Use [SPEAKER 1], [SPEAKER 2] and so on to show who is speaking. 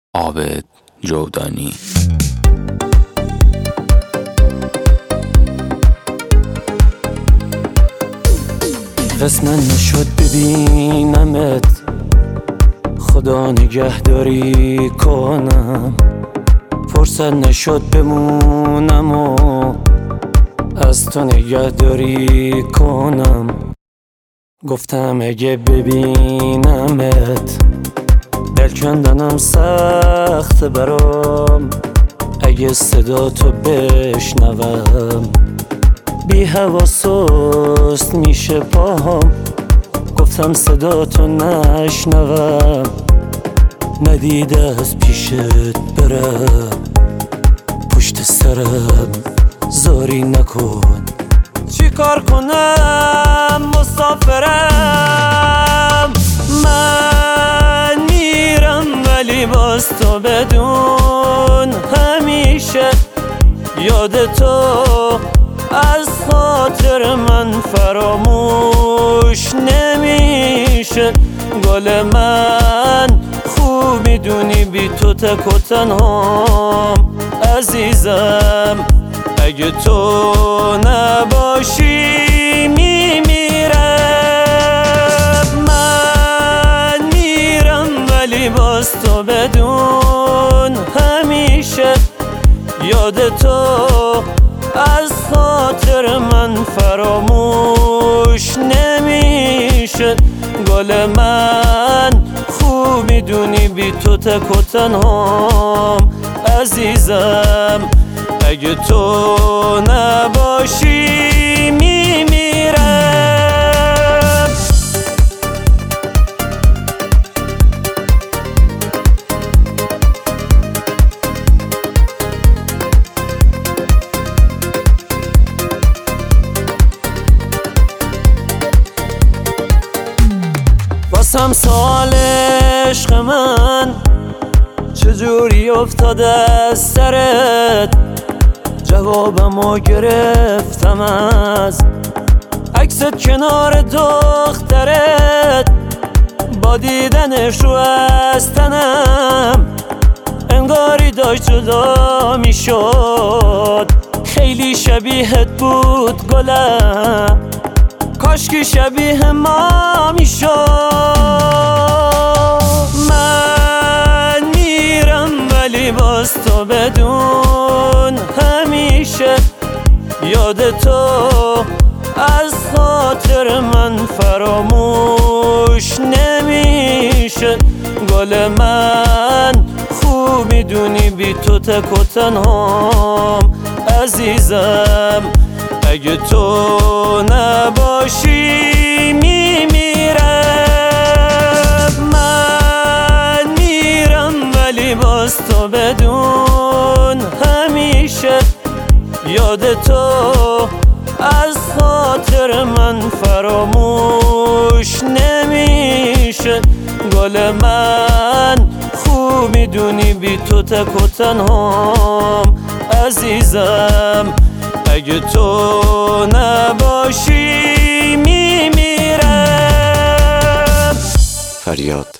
[SPEAKER 1] عابد جودانی.
[SPEAKER 2] قسمت نشد ببینمت، خدا نگهداری کنم. فرصت نشد بمونم و از تو نگهداری کنم. گفتم اگه ببینمت دل کندنم سخت برام. اگه صدا تو بشنوم بی هوا سست میشه پاهم. گفتم صدا تو نشنوم ندیده از پیشت برم. پشت سرم زاری نکن، چی کار کنم مسافرم. من میرم ولی باز تو بدون همیشه یاد تو از خاطر من فراموش نمیشه. گل من خوب میدونی بی تو تک و تنهام عزیزم. اگه تو نباشی میمیرم. من میرم ولی باز تو بدون همیشه یاد تو از خاطر من فراموش نمیشه. گل من خوب میدونی بی تو تک و تنهام عزیزم. اگه تو نباشی میمیرم. واسم سوال عشق من چجوری افتاده از سرت؟ جوابمو گرفتم از عکست کنار دخترت. با دیدنش رو از تنم انگاری داشت جدا میشد. خیلی شبیهت بود گلم، کاشکی شبیه ما میشد. من میرم ولی باز تو بدون همیشه یاد تو از خاطر من فراموش نمیشه. گل من خوب میدونی بی تو تک و تنهام عزیزم. اگه تو نباشی میمیرم. من میرم ولی باز تو بدون همیشه یاد تو از خاطر من فراموش نمیشه. گل من خوب میدونی بی تو تک و تنهام عزیزم. اگه تو نباشی میمیرم.
[SPEAKER 1] فریاد